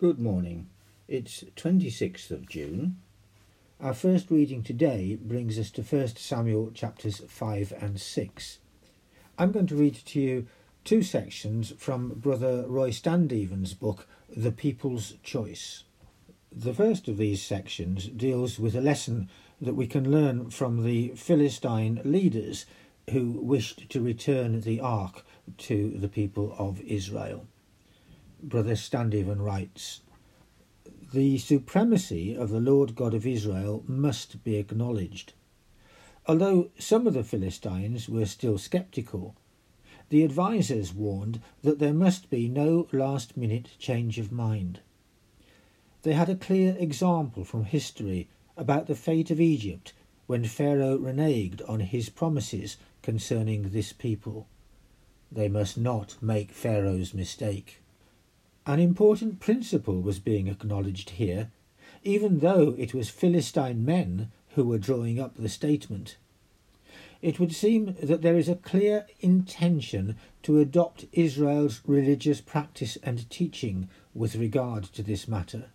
Good morning. It's 26th of June. Our first reading today brings us to 1 Samuel chapters 5 and 6. I'm going to read to you two sections from Brother Roy Standeven's book, The People's Choice. The first of these sections deals with a lesson that we can learn from the Philistine leaders who wished to return the ark to the people of Israel. Brother Standeven writes, "The supremacy of the Lord God of Israel must be acknowledged. Although some of the Philistines were still sceptical, the advisers warned that there must be no last-minute change of mind. They had a clear example from history about the fate of Egypt when Pharaoh reneged on his promises concerning this people. They must not make Pharaoh's mistake." An important principle was being acknowledged here, even though it was Philistine men who were drawing up the statement. It would seem that there is a clear intention to adopt Israel's religious practice and teaching with regard to this matter.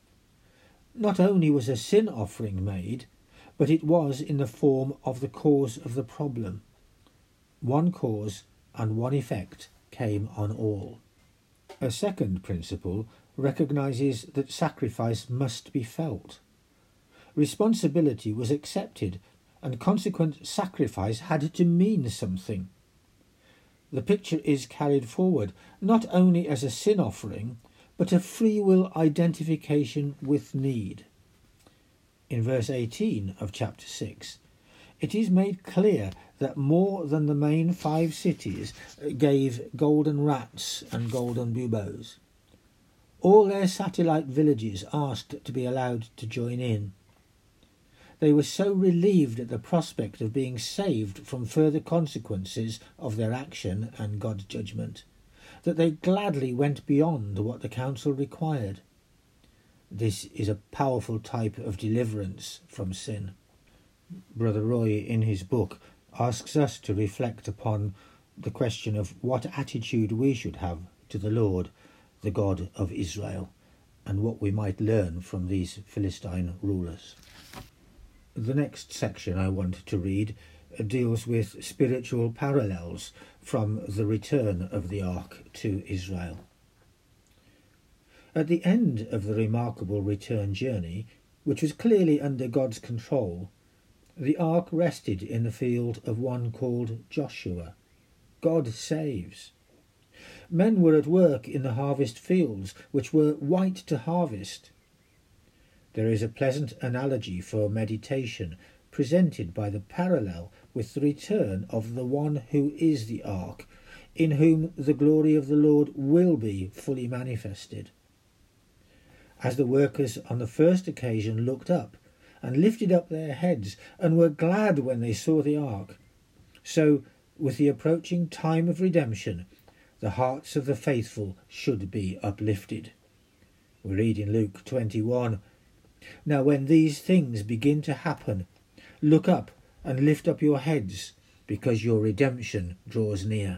Not only was a sin offering made, but it was in the form of the cause of the problem. One cause and one effect came on all. A second principle recognises that sacrifice must be felt. Responsibility was accepted, and consequent sacrifice had to mean something. The picture is carried forward not only as a sin offering, but a free will identification with need. In verse 18 of chapter 6, it is made clear that more than the main 5 cities gave golden rats and golden buboes. All their satellite villages asked to be allowed to join in. They were so relieved at the prospect of being saved from further consequences of their action and God's judgment that they gladly went beyond what the council required. This is a powerful type of deliverance from sin. Brother Roy, in his book, asks us to reflect upon the question of what attitude we should have to the Lord, the God of Israel, and what we might learn from these Philistine rulers. The next section I want to read deals with spiritual parallels from the return of the ark to Israel. At the end of the remarkable return journey, which was clearly under God's control, the ark rested in the field of one called Joshua. God saves. Men were at work in the harvest fields, which were white to harvest. There is a pleasant analogy for meditation presented by the parallel with the return of the one who is the ark, in whom the glory of the Lord will be fully manifested. As the workers on the first occasion looked up and lifted up their heads and were glad when they saw the ark, so with the approaching time of redemption the hearts of the faithful should be uplifted. We read in Luke 21, "Now when these things begin to happen, look up and lift up your heads, because your redemption draws near."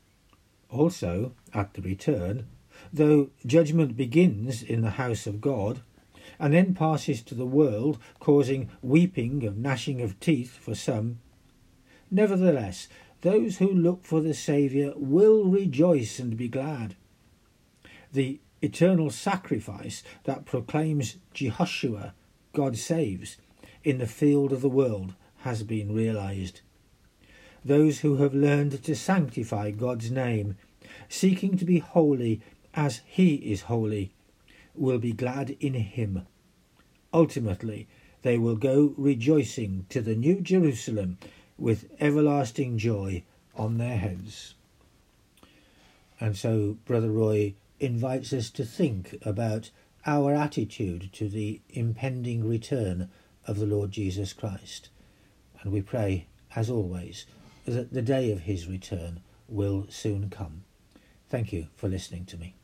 Also, at the return, though judgment begins in the house of God, and then passes to the world, causing weeping and gnashing of teeth for some, nevertheless, those who look for the Saviour will rejoice and be glad. The eternal sacrifice that proclaims Jehoshua, God saves, in the field of the world has been realised. Those who have learned to sanctify God's name, seeking to be holy as he is holy, will be glad in him. Ultimately, they will go rejoicing to the New Jerusalem with everlasting joy on their heads. And so Brother Roy invites us to think about our attitude to the impending return of the Lord Jesus Christ. And we pray, as always, that the day of his return will soon come. Thank you for listening to me.